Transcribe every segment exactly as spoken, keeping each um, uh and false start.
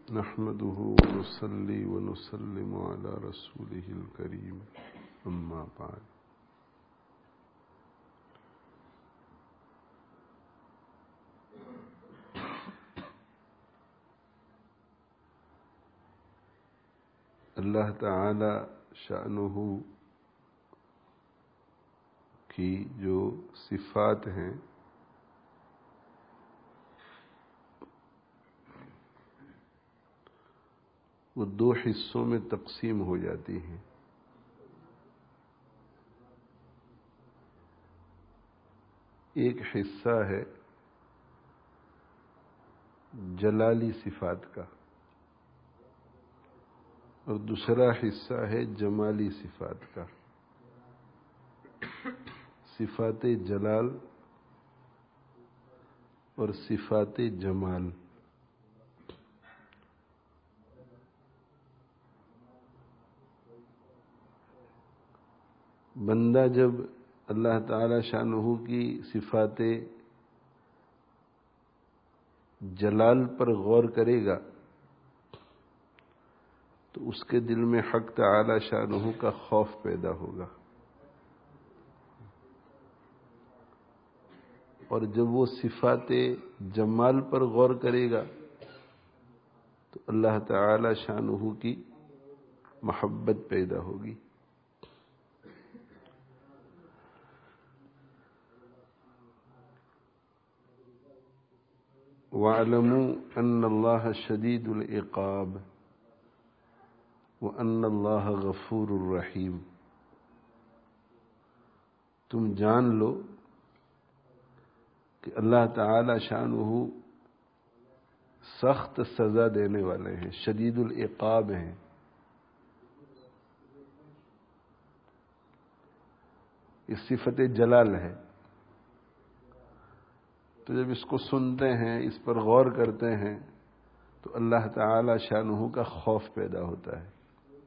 نحمده ونصلي ونسلم على رسوله الكريم اما بعد اللہ تعالی شأنہ کی جو صفات ہیں وہ دو حصوں میں تقسیم ہو جاتی ہیں۔ ایک حصہ ہے جلالی صفات کا اور دوسرا حصہ ہے جمالی صفات کا۔ صفات جلال اور صفات جمال۔ بندہ جب اللہ تعالی شانہ کی صفات جلال پر غور کرے گا تو اس کے دل میں حق تعالی شانہ کا خوف پیدا ہوگا، اور جب وہ صفات جمال پر غور کرے گا تو اللہ تعالی شانہ کی محبت پیدا ہوگی۔ وَاعْلَمُوا أَنَّ اللَّهَ شَدِيدُ الْعِقَابِ وَأَنَّ اللَّهَ غَفُورٌ رَحِيمٌ۔ تم جان لو کہ اللہ تعالی شانہ سخت سزا دینے والے ہیں، شدید العقاب ہیں۔ اس صفت جلال ہے، تو جب اس کو سنتے ہیں، اس پر غور کرتے ہیں تو اللہ تعالی شانہ کا خوف پیدا ہوتا ہے۔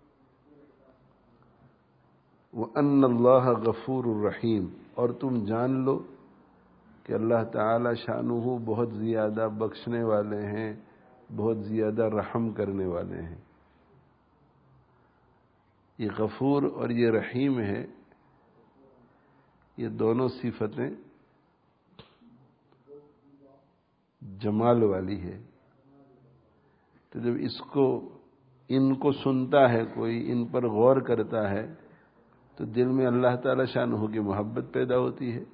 وَأَنَّ اللَّهَ غَفُورٌ رَحِيمٌ، اور تم جان لو کہ اللہ تعالی شانہ بہت زیادہ بخشنے والے ہیں، بہت زیادہ رحم کرنے والے ہیں۔ یہ غفور اور یہ رحیم ہے، یہ دونوں صفتیں جمال والی ہے۔ تو جب اس کو ان کو سنتا ہے کوئی، ان پر غور کرتا ہے تو دل میں اللہ تعالی شانہ کی محبت پیدا ہوتی ہے۔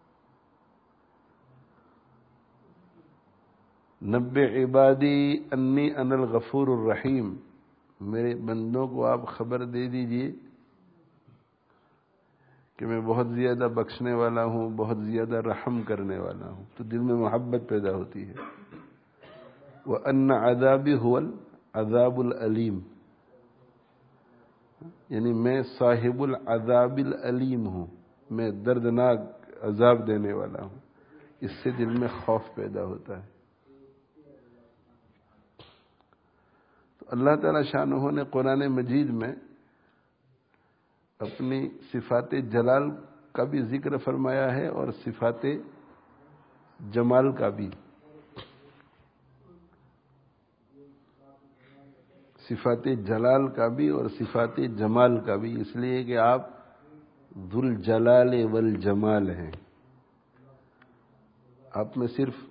نبئ عبادی انی انا الغفور الرحیم، میرے بندوں کو آپ خبر دے دیجئے کہ میں بہت زیادہ بخشنے والا ہوں، بہت زیادہ رحم کرنے والا ہوں، تو دل میں محبت پیدا ہوتی ہے۔ وَأَنَّ عَذَابِي هُوَ الْعَذَابُ الْأَلِيمُ، یعنی میں صاحب العذاب العلیم ہوں، میں دردناک عذاب دینے والا ہوں۔ اس سے دل میں خوف پیدا ہوتا ہے۔ تو اللہ تعالی شانہ نے قرآن مجید میں اپنی صفات جلال کا بھی ذکر فرمایا ہے اور صفات جمال کا بھی۔ صفات جلال کا بھی اور صفات جمال کا بھی، اس لیے کہ آپ ذو الجلال والجمال ہیں۔ آپ میں صرف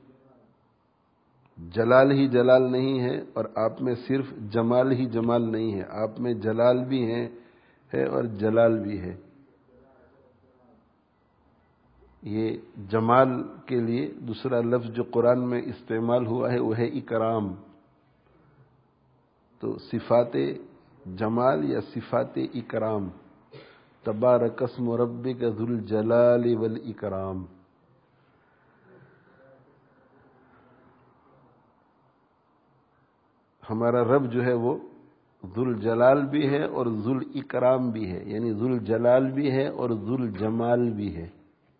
جلال ہی جلال نہیں ہے اور آپ میں صرف جمال ہی جمال نہیں ہے، آپ میں جلال بھی ہے ہے اور جلال بھی ہے۔ یہ جمال کے لیے دوسرا لفظ جو قرآن میں استعمال ہوا ہے وہ ہے اکرام۔ تو صفات جمال یا صفات اکرام، تبارک اسم ربک ذو الجلال والاکرام۔ ہمارا رب جو ہے وہ ذو الجلال بھی ہے اور ذو الاکرام بھی ہے، یعنی ذو الجلال بھی ہے اور ذو الجمال بھی ہے۔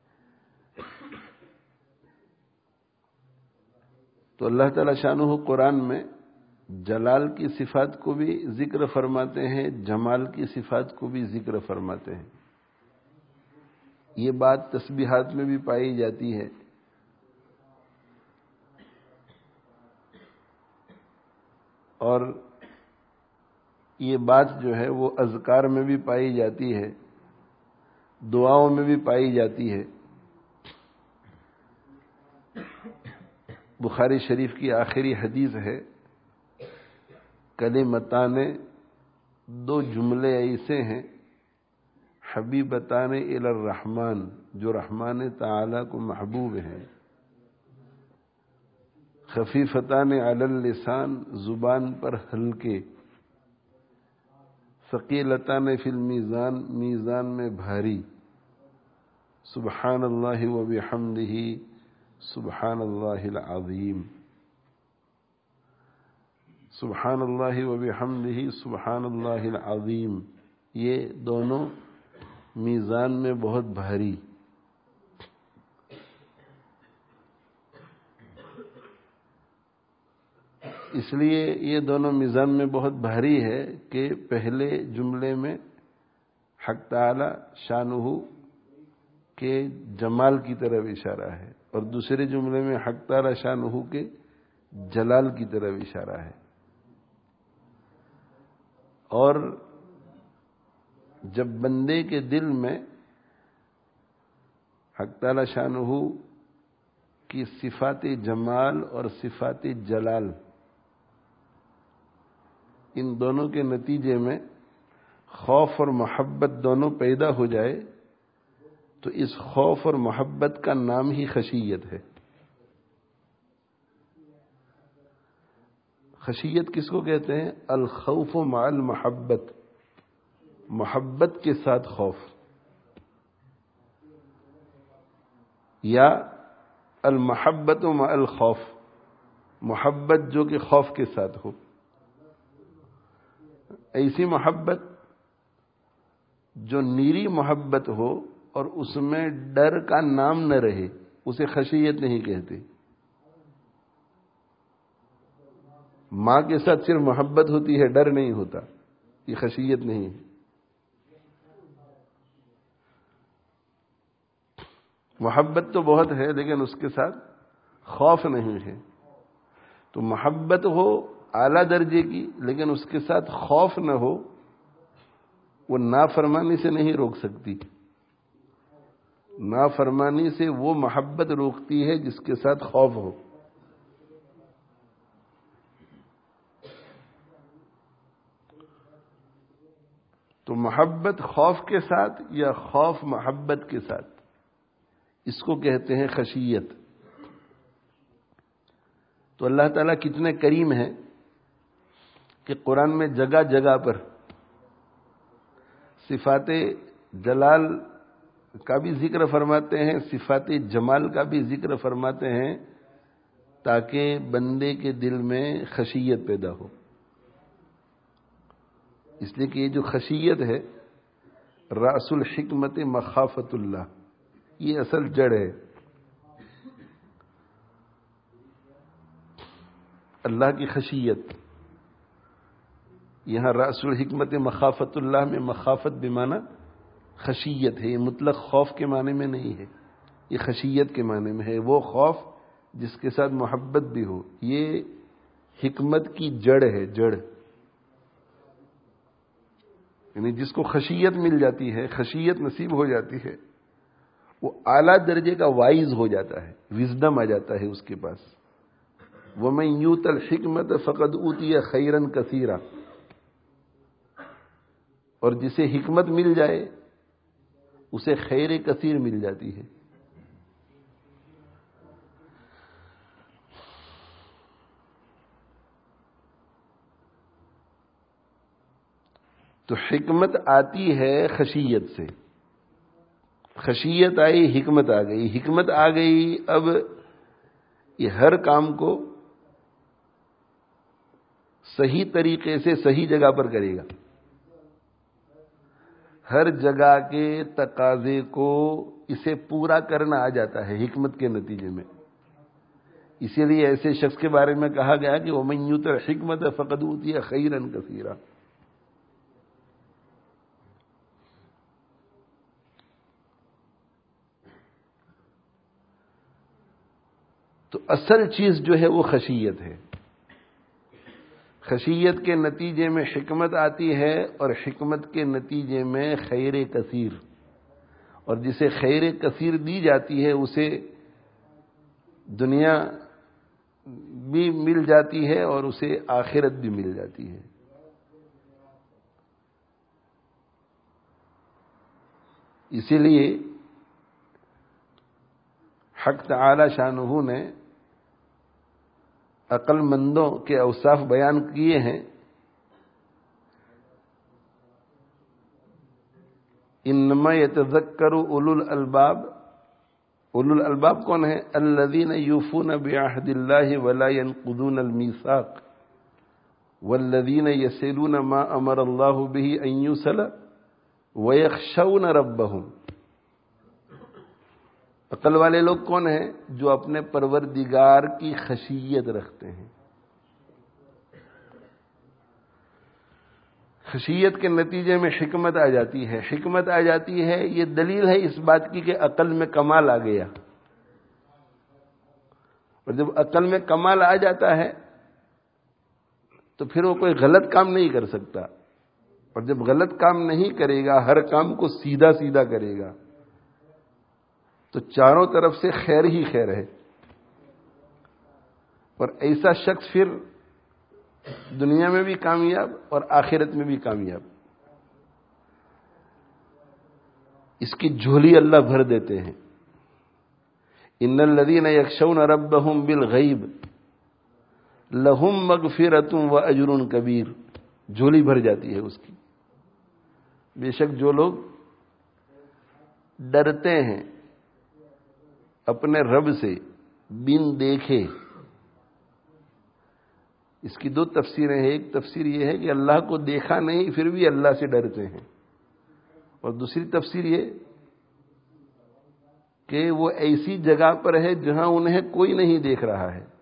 تو اللہ تعالی شانہ قرآن میں جلال کی صفات کو بھی ذکر فرماتے ہیں، جمال کی صفات کو بھی ذکر فرماتے ہیں۔ یہ بات تسبیحات میں بھی پائی جاتی ہے۔ اور یہ بات جو ہے وہ اذکار میں بھی پائی جاتی ہے، دعاؤں میں بھی پائی جاتی ہے۔ بخاری شریف کی آخری حدیث ہے، کلمتان، دو جملے ایسے ہیں، حبیبتان الی الرحمن، جو رحمان تعالی کو محبوب ہیں، خفیفتان علی اللسان، زبان پر ہلکے، ثقیلتان فی المیزان، میزان میں بھاری، سبحان اللہ و بحمدہ، سبحان اللہ العظیم، سبحان اللہ و بحمدہ، سبحان اللہ العظیم، یہ دونوں میزان میں بہت بھاری۔ اس لیے یہ دونوں میزان میں بہت بھاری ہے کہ پہلے جملے میں حق تعالی شانہ کے جمال کی طرف اشارہ ہے، اور دوسرے جملے میں حق تعالی شانہ کے جلال کی طرف اشارہ ہے۔ اور جب بندے کے دل میں حق تعالی شانہ کی صفات جمال اور صفات جلال، ان دونوں کے نتیجے میں خوف اور محبت دونوں پیدا ہو جائے تو اس خوف اور محبت کا نام ہی خشیت ہے۔ خشیت کس کو کہتے ہیں؟ الخوف مع المحبت، محبت کے ساتھ خوف، یا المحبت مع الخوف، محبت جو کہ خوف کے ساتھ ہو۔ ایسی محبت جو نیری محبت ہو اور اس میں ڈر کا نام نہ رہے، اسے خشیت نہیں کہتے۔ ماں کے ساتھ صرف محبت ہوتی ہے، ڈر نہیں ہوتا، یہ خشیت نہیں ہے۔ محبت تو بہت ہے لیکن اس کے ساتھ خوف نہیں ہے۔ تو محبت ہو اعلیٰ درجے کی لیکن اس کے ساتھ خوف نہ ہو، وہ نافرمانی سے نہیں روک سکتی۔ نافرمانی سے وہ محبت روکتی ہے جس کے ساتھ خوف ہو۔ تو محبت خوف کے ساتھ یا خوف محبت کے ساتھ، اس کو کہتے ہیں خشیت۔ تو اللہ تعالیٰ کتنے کریم ہیں کہ قرآن میں جگہ جگہ پر صفات جلال کا بھی ذکر فرماتے ہیں، صفات جمال کا بھی ذکر فرماتے ہیں، تاکہ بندے کے دل میں خشیت پیدا ہو۔ اس لیے کہ یہ جو خشیت ہے، رأس الحکمت مخافت اللہ، یہ اصل جڑ ہے۔ اللہ کی خشیت، یہاں رأس الحکمت مخافت اللہ میں مخافت بمعنی خشیت ہے، یہ مطلق خوف کے معنی میں نہیں ہے، یہ خشیت کے معنی میں ہے، وہ خوف جس کے ساتھ محبت بھی ہو۔ یہ حکمت کی جڑ ہے، جڑ، یعنی جس کو خشیت مل جاتی ہے، خشیت نصیب ہو جاتی ہے، وہ اعلیٰ درجے کا وائز ہو جاتا ہے، وزڈم آ جاتا ہے اس کے پاس۔ وَمَن یُؤْتَ الْحِکْمَةَ فَقَدْ أُوتِیَ خَیْرًا کَثِیرًا، اور جسے حکمت مل جائے اسے خیر کثیر مل جاتی ہے۔ تو حکمت آتی ہے خشیت سے، خشیت آئی، حکمت آ گئی، حکمت آ گئی، اب یہ ہر کام کو صحیح طریقے سے صحیح جگہ پر کرے گا، ہر جگہ کے تقاضے کو اسے پورا کرنا آ جاتا ہے حکمت کے نتیجے میں۔ اسی لیے ایسے شخص کے بارے میں کہا گیا کہ وَمَن یُؤْتَ الْحِکْمَةَ فَقَدْ أُوتِیَ خَیْرًا کَثِیرًا۔ تو اصل چیز جو ہے وہ خشیت ہے۔ خشیت کے نتیجے میں حکمت آتی ہے اور حکمت کے نتیجے میں خیر کثیر، اور جسے خیر کثیر دی جاتی ہے اسے دنیا بھی مل جاتی ہے اور اسے آخرت بھی مل جاتی ہے۔ اسی لیے حق تعالی شانہ نے عقل مندوں کے اوصاف بیان کیے ہیں۔ انما یتذکر اولو الالباب، اولو الالباب کون ہیں؟ الذین یوفون بعہد اللہ ولا ینقضون المیثاق والذین یصلون ما امر اللہ بہ ان یوصل ویخشون ربہم۔ عقل والے لوگ کون ہیں؟ جو اپنے پروردگار کی خشیت رکھتے ہیں۔ خشیت کے نتیجے میں حکمت آ جاتی ہے، حکمت آ جاتی ہے، یہ دلیل ہے اس بات کی کہ عقل میں کمال آ گیا، اور جب عقل میں کمال آ جاتا ہے تو پھر وہ کوئی غلط کام نہیں کر سکتا، اور جب غلط کام نہیں کرے گا، ہر کام کو سیدھا سیدھا کرے گا، تو چاروں طرف سے خیر ہی خیر ہے، اور ایسا شخص پھر دنیا میں بھی کامیاب اور آخرت میں بھی کامیاب۔ اس کی جھولی اللہ بھر دیتے ہیں۔ ان الذین یخشون ربہم بالغیب لہم مغفرۃ واجر کبیر، جھولی بھر جاتی ہے اس کی۔ بے شک جو لوگ ڈرتے ہیں اپنے رب سے بن دیکھے، اس کی دو تفسیریں ہیں۔ ایک تفسیر یہ ہے کہ اللہ کو دیکھا نہیں پھر بھی اللہ سے ڈرتے ہیں، اور دوسری تفسیر یہ کہ وہ ایسی جگہ پر ہے جہاں انہیں کوئی نہیں دیکھ رہا ہے،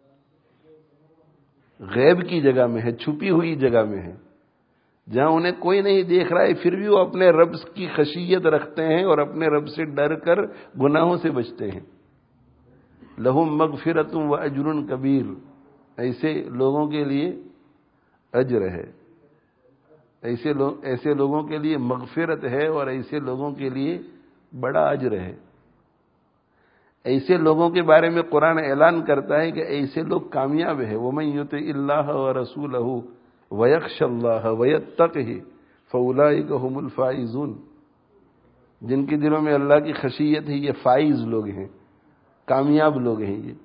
غیب کی جگہ میں ہے، چھپی ہوئی جگہ میں ہے، جہاں انہیں کوئی نہیں دیکھ رہا ہے، پھر بھی وہ اپنے رب کی خشیت رکھتے ہیں اور اپنے رب سے ڈر کر گناہوں سے بچتے ہیں۔ لہم مغفرۃ واجر کبیر، ایسے لوگوں کے لیے اجر ہے، ایسے لوگ ایسے لوگوں کے لیے مغفرت ہے، اور ایسے لوگوں کے لیے بڑا اجر ہے۔ ایسے لوگوں کے بارے میں قرآن اعلان کرتا ہے کہ ایسے لوگ کامیاب ہیں۔ وَمَن یُطِعِ اللَّهَ وَرَسُولَهُ وَيَخْشَ اللَّهَ وَيَتَّقْهِ فَأُولَٰئِكَ هُمُ الْفَائِزُونَ، جن کے دلوں میں اللہ کی خشیت ہے یہ فائز لوگ ہیں، کامیاب لوگ ہیں یہ،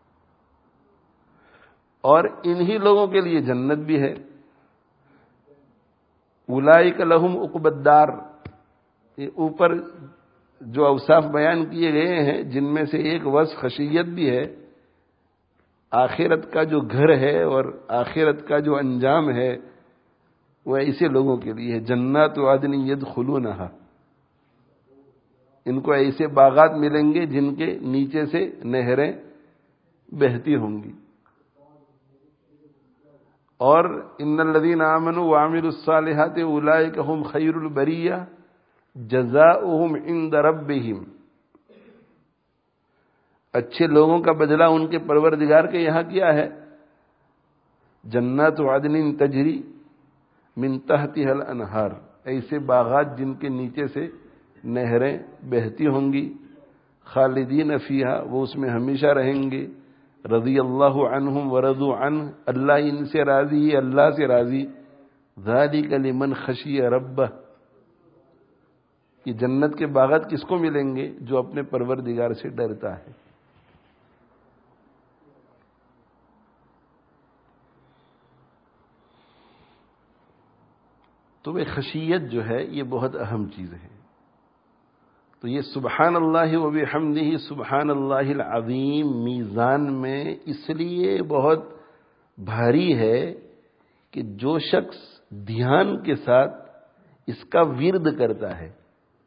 اور انہی لوگوں کے لیے جنت بھی ہے۔ اولئک لہم عقبی الدار، یہ اوپر جو اوصاف بیان کیے گئے ہیں جن میں سے ایک وصف خشیت بھی ہے، آخرت کا جو گھر ہے اور آخرت کا جو انجام ہے وہ ایسے لوگوں کے لیے ہے۔ جنات عدن یدخلونہا، ان کو ایسے باغات ملیں گے جن کے نیچے سے نہریں بہتی ہوں گی۔ اور ان الذین آمنوا وعملوا الصالحات اولئک هم خیر البریہ جزاؤہم عند ربہم، اچھے لوگوں کا بدلہ ان کے پروردگار کے یہاں کیا ہے؟ جنات عدن تجری من تحتها الانہار، ایسے باغات جن کے نیچے سے نہریں بہتی ہوں گی، خالدین فیہا، وہ اس میں ہمیشہ رہیں گے، رضی اللہ عنہم ورضوا عنہ، اللہ ان سے راضی ہے، اللہ سے راضی، ذالک لمن خشی ربہ، یہ جنت کے باغات کس کو ملیں گے؟ جو اپنے پروردگار سے ڈرتا ہے۔ تو یہ خشیت جو ہے یہ بہت اہم چیز ہے۔ تو یہ سبحان اللہ و بحمدہ سبحان اللہ العظیم میزان میں اس لیے بہت بھاری ہے کہ جو شخص دھیان کے ساتھ اس کا ورد کرتا ہے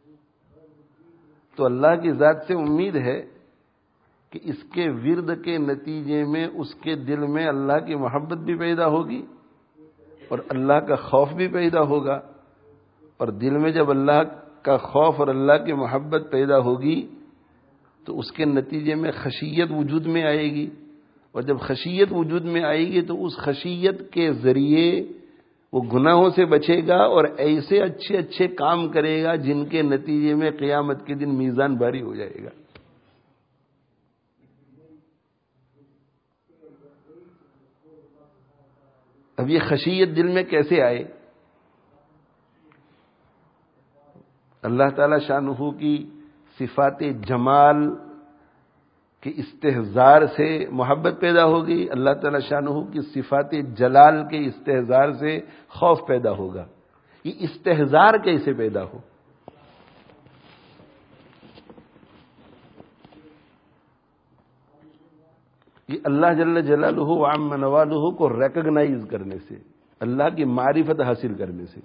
تو اللہ کی ذات سے امید ہے کہ اس کے ورد کے نتیجے میں اس کے دل میں اللہ کی محبت بھی پیدا ہوگی اور اللہ کا خوف بھی پیدا ہوگا، اور دل میں جب اللہ کا خوف اور اللہ کی محبت پیدا ہوگی تو اس کے نتیجے میں خشیت وجود میں آئے گی، اور جب خشیت وجود میں آئے گی تو اس خشیت کے ذریعے وہ گناہوں سے بچے گا اور ایسے اچھے اچھے کام کرے گا جن کے نتیجے میں قیامت کے دن میزان بھاری ہو جائے گا. اب یہ خشیت دل میں کیسے آئے؟ اللہ تعالی شانہ کی صفات جمال کے استحضار سے محبت پیدا ہوگی، اللہ تعالی شانہ کی صفات جلال کے استحضار سے خوف پیدا ہوگا. یہ استحضار کیسے پیدا ہو؟ یہ اللہ جل جلالہ وعم نوالہ کو ریکگنائز کرنے سے، اللہ کی معرفت حاصل کرنے سے.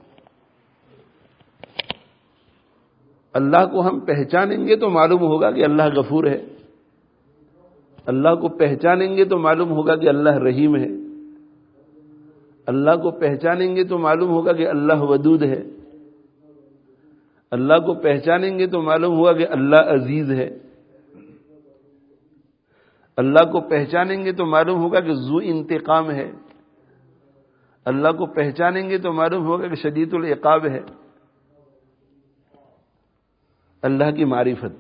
اللہ کو ہم پہچانیں گے تو معلوم ہوگا کہ اللہ غفور ہے، اللہ کو پہچانیں گے تو معلوم ہوگا کہ اللہ رحیم ہے، اللہ کو پہچانیں گے تو معلوم ہوگا کہ اللہ ودود ہے، اللہ کو پہچانیں گے تو معلوم ہوگا کہ اللہ عزیز ہے، اللہ کو پہچانیں گے تو معلوم ہوگا کہ ذو انتقام ہے، اللہ کو پہچانیں گے تو معلوم ہوگا کہ شدید العقاب ہے. اللہ کی معرفت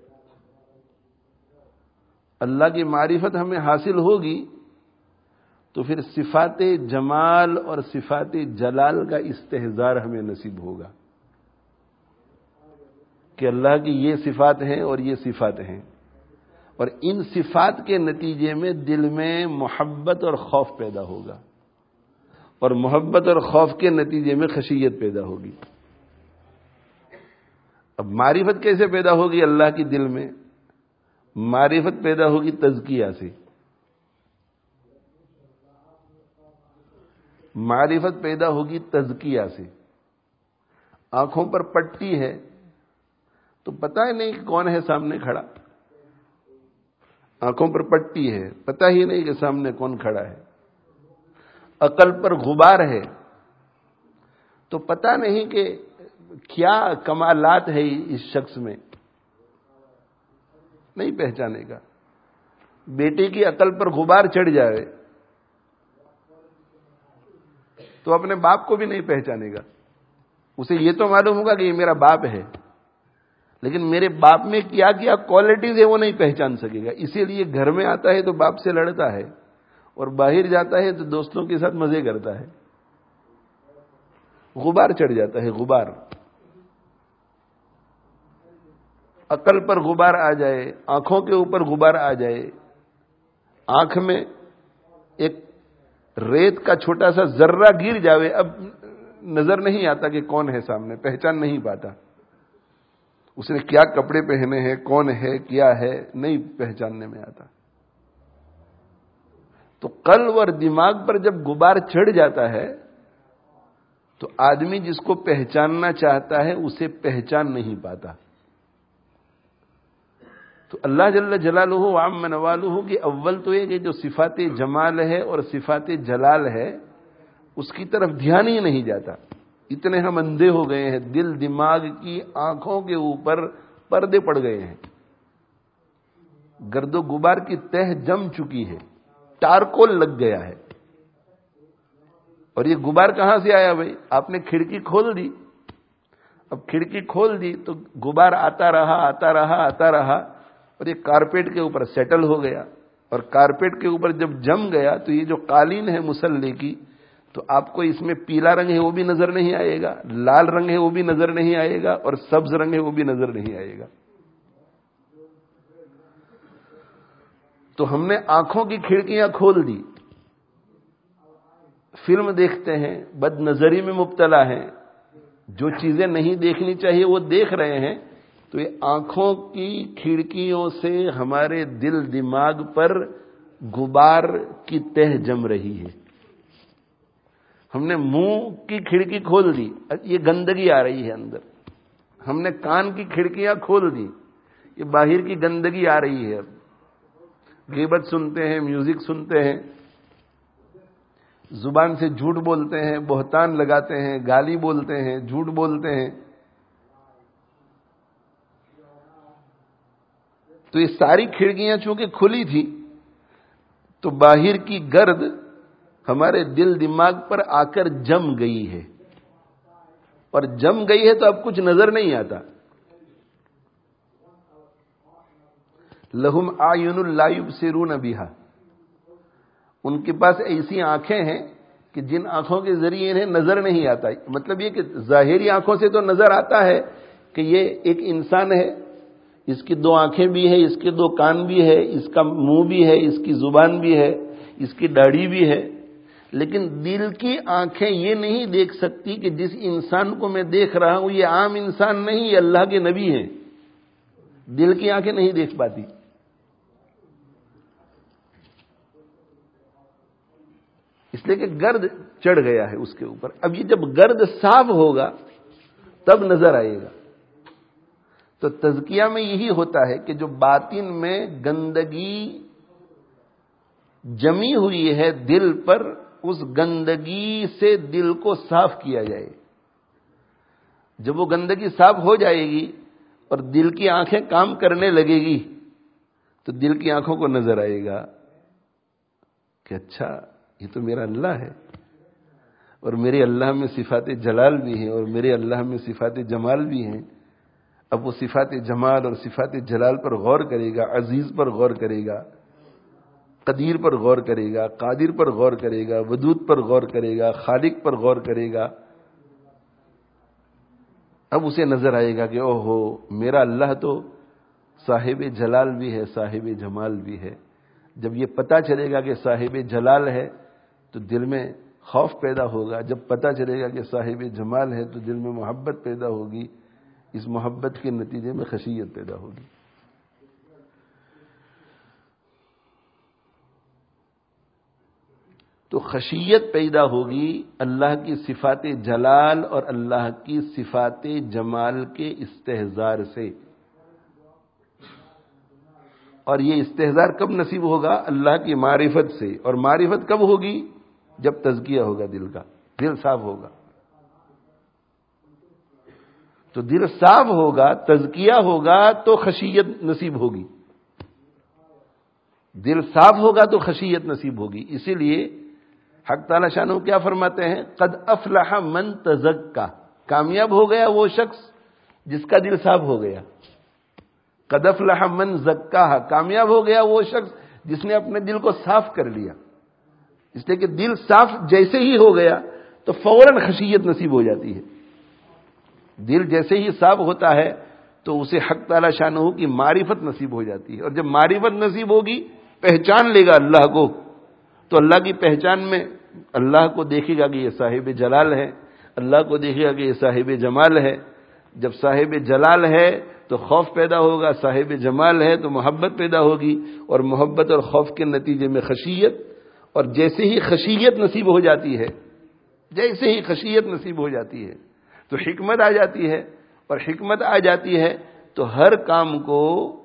اللہ کی معرفت ہمیں حاصل ہوگی تو پھر صفات جمال اور صفات جلال کا استحضار ہمیں نصیب ہوگا کہ اللہ کی یہ صفات ہیں اور یہ صفات ہیں، اور ان صفات کے نتیجے میں دل میں محبت اور خوف پیدا ہوگا، اور محبت اور خوف کے نتیجے میں خشیت پیدا ہوگی. اب معرفت کیسے پیدا ہوگی اللہ کی دل میں؟ معرفت پیدا ہوگی تزکیہ سے. معرفت پیدا ہوگی تزکیہ سے. آنکھوں پر پٹی ہے تو پتہ ہی نہیں کہ کون ہے سامنے کھڑا. آنکھوں پر پٹی ہے، پتہ ہی نہیں کہ سامنے کون کھڑا ہے. عقل پر غبار ہے تو پتہ نہیں کہ کیا کمالات ہے اس شخص میں، نہیں پہچانے گا. بیٹے کی عقل پر غبار چڑھ جائے تو اپنے باپ کو بھی نہیں پہچانے گا. اسے یہ تو معلوم ہوگا کہ یہ میرا باپ ہے، لیکن میرے باپ میں کیا کیا کوالٹیز ہے وہ نہیں پہچان سکے گا. اسی لیے گھر میں آتا ہے تو باپ سے لڑتا ہے اور باہر جاتا ہے تو دوستوں کے ساتھ مزے کرتا ہے. غبار چڑھ جاتا ہے، غبار. عقل پر غبار آ جائے، آنکھوں کے اوپر غبار آ جائے، آنکھ میں ایک ریت کا چھوٹا سا ذرہ گر جاوے، اب نظر نہیں آتا کہ کون ہے سامنے، پہچان نہیں پاتا. اس نے کیا کپڑے پہنے ہیں، کون ہے، کیا ہے، نہیں پہچاننے میں آتا. تو قلب اور دماغ پر جب غبار چڑھ جاتا ہے تو آدمی جس کو پہچاننا چاہتا ہے اسے پہچان نہیں پاتا. تو اللہ جل جلالہ وعم نوالہ کی اول تو یہ کہ جو صفات جمال ہے اور صفات جلال ہے اس کی طرف دھیان ہی نہیں جاتا. اتنے ہم اندھے ہو گئے ہیں، دل دماغ کی آنکھوں کے اوپر پردے پڑ گئے ہیں، گرد و غبار کی تہ جم چکی ہے، ٹارکول لگ گیا ہے. اور یہ غبار کہاں سے آیا بھائی؟ آپ نے کھڑکی کھول دی. اب کھڑکی کھول دی تو غبار آتا رہا آتا رہا آتا رہا اور یہ کارپیٹ کے اوپر سیٹل ہو گیا، اور کارپیٹ کے اوپر جب جم گیا تو یہ جو قالین ہے مصلی کی، تو آپ کو اس میں پیلا رنگ ہے وہ بھی نظر نہیں آئے گا، لال رنگ ہے وہ بھی نظر نہیں آئے گا، اور سبز رنگ ہے وہ بھی نظر نہیں آئے گا. تو ہم نے آنکھوں کی کھڑکیاں کھول دی، فلم دیکھتے ہیں، بد نظری میں مبتلا ہیں، جو چیزیں نہیں دیکھنی چاہیے وہ دیکھ رہے ہیں. تو یہ آنکھوں کی کھڑکیوں سے ہمارے دل دماغ پر غبار کی تہ جم رہی ہے. ہم نے منہ کی کھڑکی کھول دی، یہ گندگی آ رہی ہے اندر. ہم نے کان کی کھڑکیاں کھول دی، یہ باہر کی گندگی آ رہی ہے. غیبت سنتے ہیں، میوزک سنتے ہیں، زبان سے جھوٹ بولتے ہیں، بہتان لگاتے ہیں، گالی بولتے ہیں، جھوٹ بولتے ہیں. تو یہ ساری کھڑکیاں چونکہ کھلی تھی تو باہر کی گرد ہمارے دل دماغ پر آ کر جم گئی ہے، اور جم گئی ہے تو اب کچھ نظر نہیں آتا. لہم اعین لا یبصرون بہا، ان کے پاس ایسی آنکھیں ہیں کہ جن آنکھوں کے ذریعے انہیں نظر نہیں آتا. مطلب یہ کہ ظاہری آنکھوں سے تو نظر آتا ہے کہ یہ ایک انسان ہے، اس کی دو آنکھیں بھی ہیں، اس کے دو کان بھی ہے، اس کا منہ بھی ہے، اس کی زبان بھی ہے، اس کی داڑھی بھی ہے، لیکن دل کی آنکھیں یہ نہیں دیکھ سکتی کہ جس انسان کو میں دیکھ رہا ہوں یہ عام انسان نہیں، یہ اللہ کے نبی ہیں. دل کی آنکھیں نہیں دیکھ پاتی. اس لیے کہ گرد چڑھ گیا ہے اس کے اوپر. اب یہ جب گرد صاف ہوگا تب نظر آئے گا. تو تزکیہ میں یہی ہوتا ہے کہ جو باطن میں گندگی جمی ہوئی ہے دل پر، اس گندگی سے دل کو صاف کیا جائے. جب وہ گندگی صاف ہو جائے گی اور دل کی آنکھیں کام کرنے لگے گی تو دل کی آنکھوں کو نظر آئے گا کہ اچھا یہ تو میرا اللہ ہے، اور میرے اللہ میں صفات جلال بھی ہیں، اور میرے اللہ میں صفات جمال بھی ہیں. اب وہ صفات جمال اور صفات جلال پر غور کرے گا، عزیز پر غور کرے گا، قدیر پر غور کرے گا، قادر پر غور کرے گا، ودود پر غور کرے گا، خالق پر غور کرے گا. اب اسے نظر آئے گا کہ او ہو میرا اللہ تو صاحب جلال بھی ہے، صاحب جمال بھی ہے. جب یہ پتہ چلے گا کہ صاحب جلال ہے تو دل میں خوف پیدا ہوگا. جب پتہ چلے گا کہ صاحب جمال ہے تو دل میں محبت پیدا ہوگی. اس محبت کے نتیجے میں خشیت پیدا ہوگی. تو خشیت پیدا ہوگی اللہ کی صفات جلال اور اللہ کی صفات جمال کے استحضار سے. اور یہ استحضار کب نصیب ہوگا؟ اللہ کی معرفت سے. اور معرفت کب ہوگی؟ جب تزکیہ ہوگا دل کا، دل صاف ہوگا. تو دل صاف ہوگا، تزکیہ ہوگا تو خشیت نصیب ہوگی. دل صاف ہوگا تو خشیت نصیب ہوگی. اسی لیے حق تعالی شانہ کیا فرماتے ہیں؟ قد افلح من تزکا، کامیاب ہو گیا وہ شخص جس کا دل صاف ہو گیا. قد افلح من زکاہا، کامیاب ہو گیا وہ شخص جس نے اپنے دل کو صاف کر لیا. اس لیے کہ دل صاف جیسے ہی ہو گیا تو فوراً خشیت نصیب ہو جاتی ہے. دل جیسے ہی صاف ہوتا ہے تو اسے حق تعالی شانہ کی معرفت نصیب ہو جاتی ہے. اور جب معرفت نصیب ہوگی، پہچان لے گا اللہ کو، تو اللہ کی پہچان میں اللہ کو دیکھے گا کہ یہ صاحب جلال ہے، اللہ کو دیکھے گا کہ یہ صاحب جمال ہے. جب صاحب جلال ہے تو خوف پیدا ہوگا، صاحب جمال ہے تو محبت پیدا ہوگی، اور محبت اور خوف کے نتیجے میں خشیت. اور جیسے ہی خشیت نصیب ہو جاتی ہے جیسے ہی خشیت نصیب ہو جاتی ہے تو حکمت آ جاتی ہے. اور حکمت آ جاتی ہے تو ہر کام کو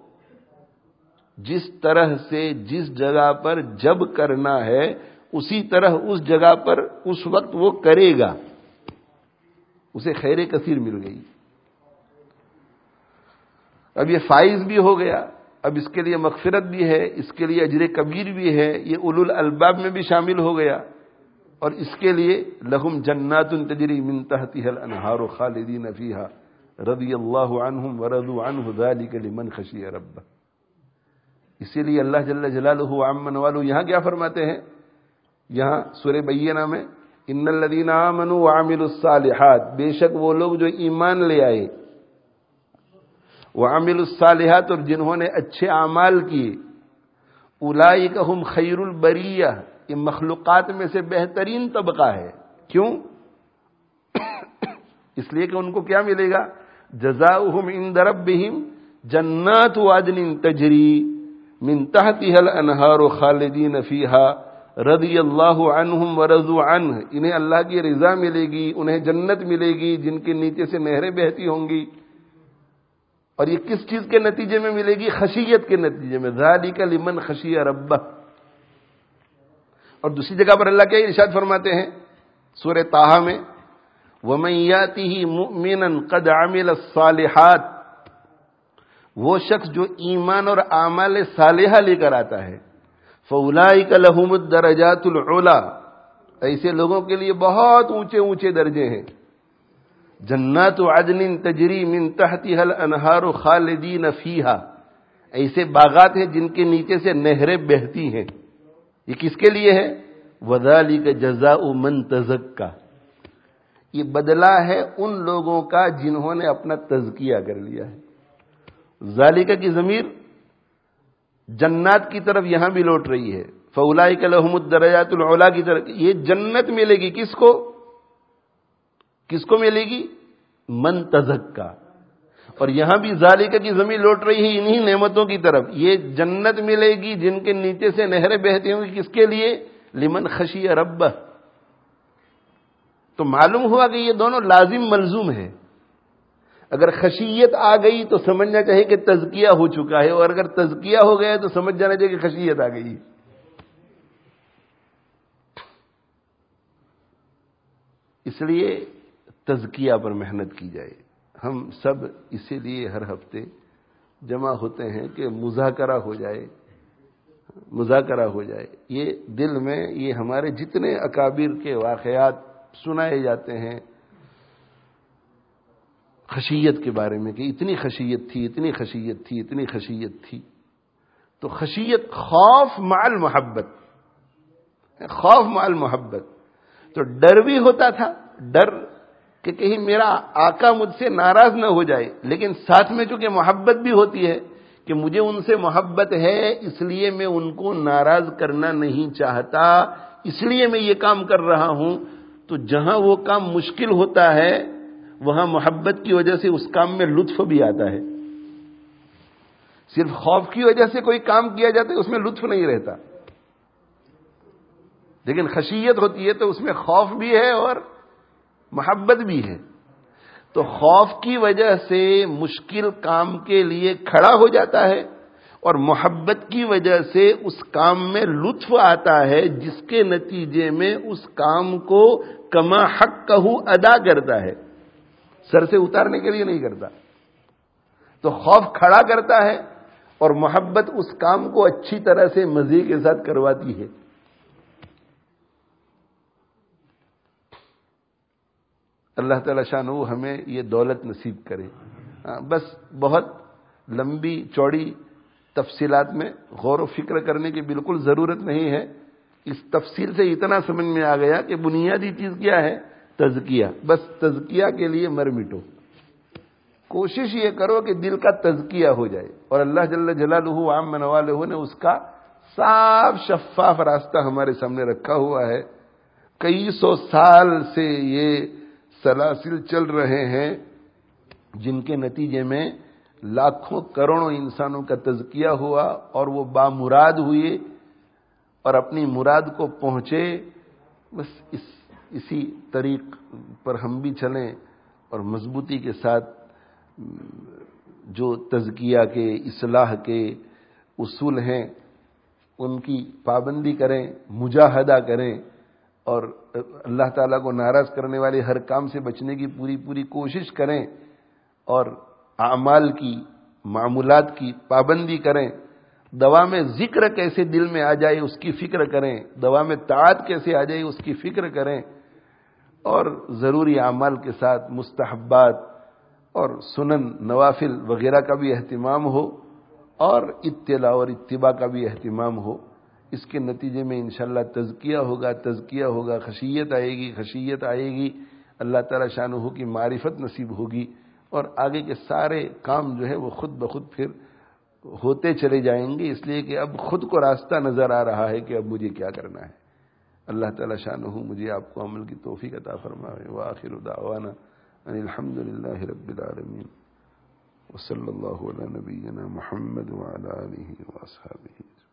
جس طرح سے جس جگہ پر جب کرنا ہے اسی طرح اس جگہ پر اس وقت وہ کرے گا. اسے خیر کثیر مل گئی. اب یہ فائز بھی ہو گیا، اب اس کے لیے مغفرت بھی ہے، اس کے لیے اجر کبیر بھی ہے، یہ اولو الالباب میں بھی شامل ہو گیا. اور اس کے لیے لہم جنات تجری من تحتها الانہار خالدین فیہا رضی اللہ عنہم ورضوا عنہ ذلک لمن خشی ربہ. اسی لیے اللہ جل جلالہ عمن والو یہاں کیا فرماتے ہیں؟ یہاں سورہ بینہ میں ان الذین آمنوا وعملوا الصالحات، بے شک وہ لوگ جو ایمان لے آئے، وعملوا الصالحات، اور جنہوں نے اچھے اعمال کیے، اولئک ہم خیر البریہ، یہ مخلوقات میں سے بہترین طبقہ ہے. کیوں؟ اس لیے کہ ان کو کیا ملے گا؟ جزاؤہم عند ربہم جنات عدن تجری من تحتها الانہار خالدین فیہا رضی اللہ عنہم ورضوا عنہ. انہیں اللہ کی رضا ملے گی، انہیں جنت ملے گی جن کے نیچے سے نہریں بہتی ہوں گی. اور یہ کس چیز کے نتیجے میں ملے گی؟ خشیت کے نتیجے میں. ذالک لمن خشی ربہ. اور دوسری جگہ پر اللہ کیا ارشاد فرماتے ہیں سورہ طٰہٰ میں؟ وَمَن يَأْتِهِ مُؤْمِنًا قَدْ عَمِلَ الصَّالِحَاتِ، وہ شخص جو ایمان اور اعمال صالحہ لے کر آتا ہے، فَأُولَٰئِكَ لَهُمُ الدَّرَجَاتُ الْعُلَىٰ، ایسے لوگوں کے لیے بہت اونچے اونچے درجے ہیں. جنات عدن تجری من تحتها الانہار خالدین فیہا، ایسے باغات ہیں جن کے نیچے سے نہریں بہتی ہیں. یہ کس کے لیے ہے؟ وَذَلِكَ جَزَاءُ مَن تَزَكَّىٰ، یہ بدلہ ہے ان لوگوں کا جنہوں نے اپنا تزکیہ کر لیا ہے. ذالکہ کی ضمیر جنات کی طرف یہاں بھی لوٹ رہی ہے. فَأُولَٰئِكَ لَهُمُ الدَّرَجَاتُ الْعُلَىٰ کی طرف. یہ جنت ملے گی کس کو؟ کس کو ملے گی؟ من تزکیٰ. اور یہاں بھی ذالکہ کی ضمیر لوٹ رہی ہے انہی نعمتوں کی طرف. یہ جنت ملے گی جن کے نیچے سے نہریں بہتی ہوں گی. کس کے لیے؟ لمن خشی ربہ. تو معلوم ہوا کہ یہ دونوں لازم ملزوم ہے. اگر خشیت آ گئی تو سمجھنا چاہیے کہ تزکیہ ہو چکا ہے، اور اگر تزکیہ ہو گیا تو سمجھ جانا چاہیے کہ خشیت آ گئی. اس لیے تزکیہ پر محنت کی جائے. ہم سب اسی لیے ہر ہفتے جمع ہوتے ہیں کہ مذاکرہ ہو جائے، مذاکرہ ہو جائے. یہ دل میں یہ ہمارے جتنے اکابر کے واقعات سنائے جاتے ہیں خشیت کے بارے میں کہ اتنی خشیت تھی، اتنی خشیت تھی، اتنی خشیت تھی. تو خشیت خوف مع المحبت، خوف مع المحبت. تو ڈر بھی ہوتا تھا، ڈر کہ کہیں میرا آقا مجھ سے ناراض نہ ہو جائے، لیکن ساتھ میں چونکہ محبت بھی ہوتی ہے کہ مجھے ان سے محبت ہے، اس لیے میں ان کو ناراض کرنا نہیں چاہتا، اس لیے میں یہ کام کر رہا ہوں. تو جہاں وہ کام مشکل ہوتا ہے وہاں محبت کی وجہ سے اس کام میں لطف بھی آتا ہے. صرف خوف کی وجہ سے کوئی کام کیا جاتا ہے اس میں لطف نہیں رہتا، لیکن خشیت ہوتی ہے تو اس میں خوف بھی ہے اور محبت بھی ہے. تو خوف کی وجہ سے مشکل کام کے لیے کھڑا ہو جاتا ہے، اور محبت کی وجہ سے اس کام میں لطف آتا ہے، جس کے نتیجے میں اس کام کو کما حقہ ادا کرتا ہے، سر سے اتارنے کے لیے نہیں کرتا. تو خوف کھڑا کرتا ہے اور محبت اس کام کو اچھی طرح سے مزے کے ساتھ کرواتی ہے. اللہ تعالی شانہ ہمیں یہ دولت نصیب کرے. بس بہت لمبی چوڑی تفصیلات میں غور و فکر کرنے کی بالکل ضرورت نہیں ہے. اس تفصیل سے اتنا سمجھ میں آ گیا کہ بنیادی چیز کیا ہے؟ تزکیہ. بس تزکیہ کے لیے مر مٹو، کوشش یہ کرو کہ دل کا تزکیہ ہو جائے. اور اللہ جل جلالہ عام نوالہ نے اس کا صاف شفاف راستہ ہمارے سامنے رکھا ہوا ہے. کئی سو سال سے یہ سلاسل چل رہے ہیں جن کے نتیجے میں لاکھوں کروڑوں انسانوں کا تزکیہ ہوا اور وہ بامراد ہوئے اور اپنی مراد کو پہنچے. بس اس اسی طریق پر ہم بھی چلیں اور مضبوطی کے ساتھ جو تزکیہ کے اصلاح کے اصول ہیں ان کی پابندی کریں، مجاہدہ کریں، اور اللہ تعالیٰ کو ناراض کرنے والے ہر کام سے بچنے کی پوری پوری کوشش کریں، اور اعمال کی، معمولات کی پابندی کریں. دوا میں ذکر کیسے دل میں آ جائے اس کی فکر کریں، دوا میں طاعت کیسے آ جائے اس کی فکر کریں، اور ضروری اعمال کے ساتھ مستحبات اور سنن نوافل وغیرہ کا بھی اہتمام ہو، اور اطلاع اور اتباع کا بھی اہتمام ہو. اس کے نتیجے میں انشاءاللہ تزکیہ ہوگا، تزکیہ ہوگا، خشیت آئے گی، خشیت آئے گی، اللہ تعالی شانہ کی معرفت نصیب ہوگی، اور آگے کے سارے کام جو ہے وہ خود بخود پھر ہوتے چلے جائیں گے، اس لیے کہ اب خود کو راستہ نظر آ رہا ہے کہ اب مجھے کیا کرنا ہے. اللہ تعالی شانہ مجھے آپ کو عمل کی توفیق عطا فرمائے. وآخر دعوانا ان الحمد للہ رب العالمین، وصلی اللہ علی نبینا محمد وعلی آلہ واصحابہ.